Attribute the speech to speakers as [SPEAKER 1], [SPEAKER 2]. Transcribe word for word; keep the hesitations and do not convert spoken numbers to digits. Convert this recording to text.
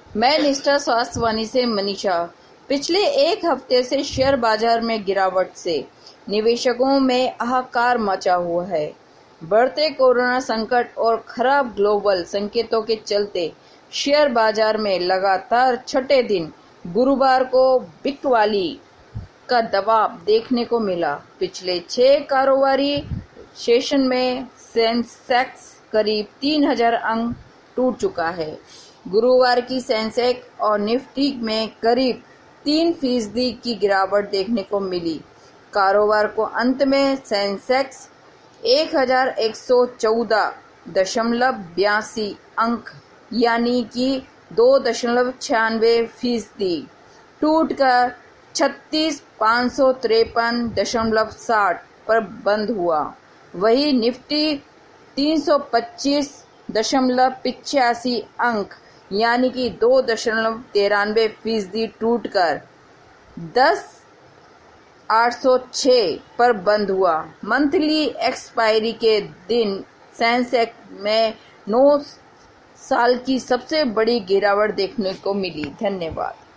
[SPEAKER 1] मैं निष्ठा स्वास्थ्यवाणी से मनीषा। पिछले एक हफ्ते से शेयर बाजार में गिरावट से निवेशकों में हाहाकार मचा हुआ है। बढ़ते कोरोना संकट और खराब ग्लोबल संकेतों के चलते शेयर बाजार में लगातार छठे दिन गुरुवार को बिकवाली का दबाव देखने को मिला। पिछले छह कारोबारी सेशन में सेंसेक्स करीब तीन हजार अंक टूट चुका है। गुरुवार की सेंसेक्स और निफ्टी में करीब तीन फीसदी की गिरावट देखने को मिली। कारोबार को अंत में सेंसेक्स एक हजार एक सौ चौदह दशमलव बयासी अंक यानी कि दो दशमलव छियानवे फीसदी टूट कर छत्तीस पाँच सौ तिरपन दशमलव साठ पर बंद हुआ। वही निफ्टी तीन सौ पच्चीस दशमलव पिचासी अंक यानी कि दो दशमलव तिरानवे फीसदी टूट कर दस आठ सौ छह पर बंद हुआ। मंथली एक्सपायरी के दिन सेंसेक्स में नौ साल की सबसे बड़ी गिरावट देखने को मिली। धन्यवाद।